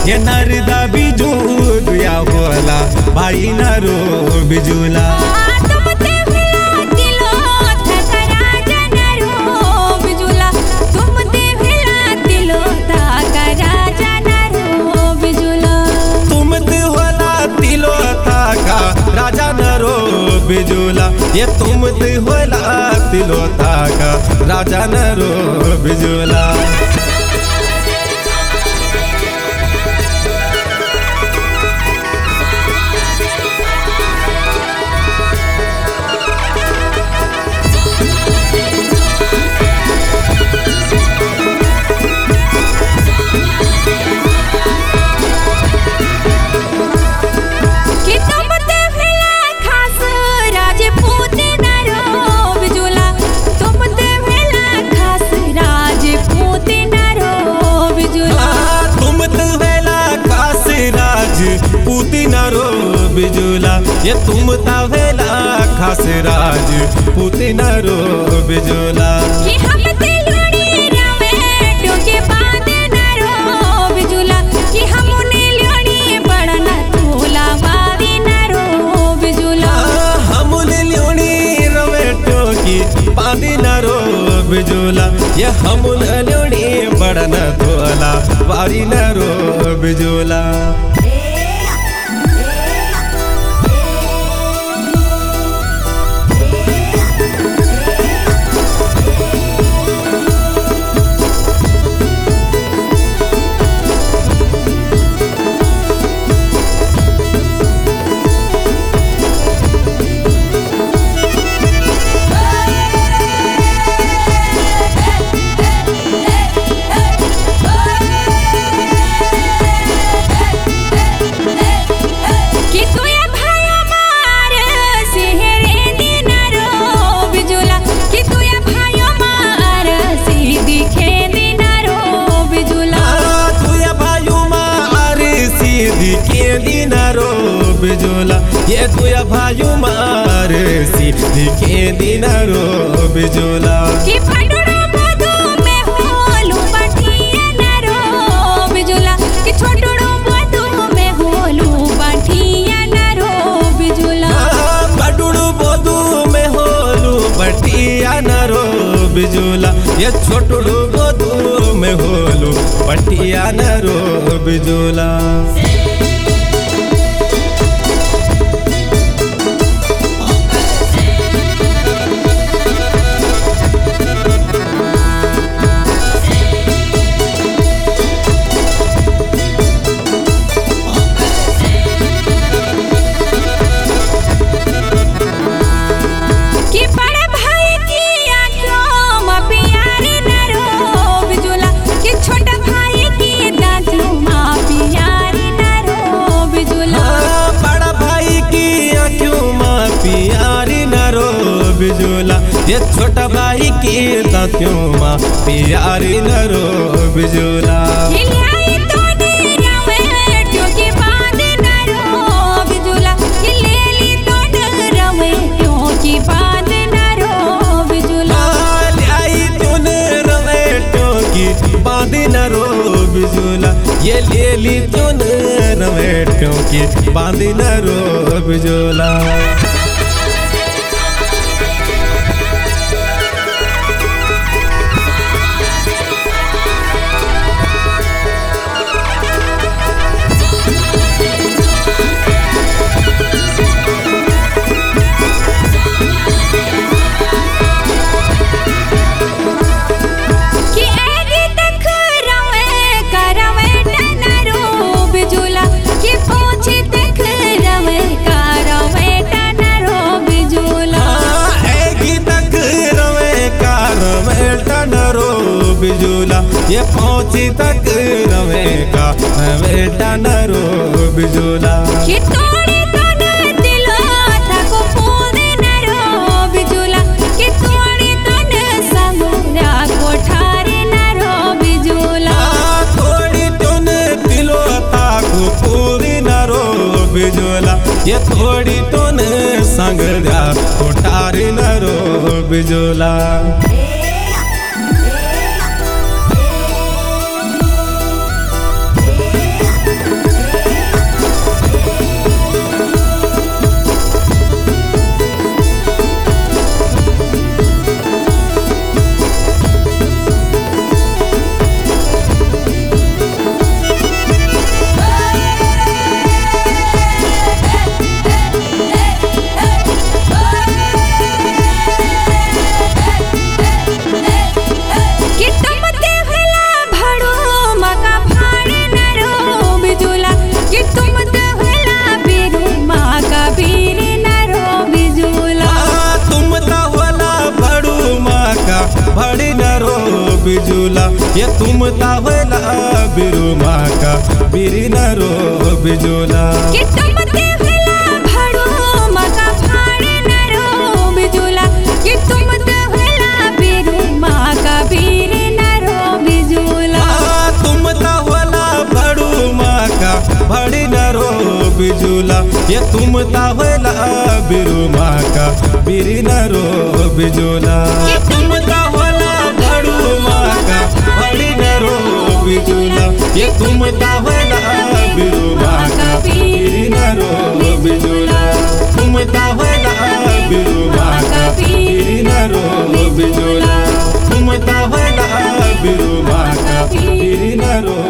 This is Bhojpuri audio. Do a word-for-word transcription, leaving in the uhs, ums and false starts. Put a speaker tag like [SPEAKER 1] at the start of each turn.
[SPEAKER 1] ये नरदा बिजुलिया होला भाई नरो बिजुला बिजुला ये तुम ते होला तिलोता का राजा नरो बिजुला बिजुला ये तुम तावेला खास राज पुतिन रो बिजुला
[SPEAKER 2] कि हम तिलोड़ी रवे टोके बांधे न रो बिजुला कि हम नीलोड़ी बड़ना तोला बारी न रो बिजुला
[SPEAKER 1] हम नीलोड़ी रवे टोकी बांधी न रो बिजुला ये हम नीलोड़ी बड़ना तोला बारी न रो बिजुला बिजुला ये तुया भायु मार सीधी के दिन रो बिजुला
[SPEAKER 2] कि फटड़ो बधू में होलू बाठिया न रो बिजुला कि छोटड़ो बधू में होलू बाठिया न रो बिजुला
[SPEAKER 1] फटड़ो बधू में होलू बाठिया न रो बिजुला ये छोटड़ो बधू में होलू बाठिया न रो बिजुला बिजुला ये छोटा भाई की दातियों माँ प्यारी न रो बिजुला बांधी न रो बिजुला ये ले ली तून रवेटों की बांधी न रो बिजुला बिजुला ये पहुंची तक रवे का बेटा न रो बिजुला
[SPEAKER 2] कि तोड़े तो न दिलो था को पूदे न रो बिजुला कि तोड़े तो न समुरा कोठारे न रो बिजुला
[SPEAKER 1] तोड़ी तो न दिलो था को पूरी न रो बिजुला ये थोड़ी तो न संगरा कोठारे न रो बिजुला बिजुला ये तुम तावला बिरु माका बिरी नरो बिजुला
[SPEAKER 2] कि तुम ते होला भाड़ो माका भाड़े नरो बिजुला कि तुम ते होला बिरु माका बिरी नरो बिजुला
[SPEAKER 1] तुम तावला भाड़ो माका भाड़ी नरो बिजुला ये तुम तावला बिरु माका बिरी नरो बिजुला तुम तावला भाड़ो माका भाड़ी नरो बिजुला ये तुम तावला बिरु माका बिरी नरो बिजुला तुम तावला बिरु माका बिरी नरो बिजुला तुम तावला बिरु माका बिरी नरो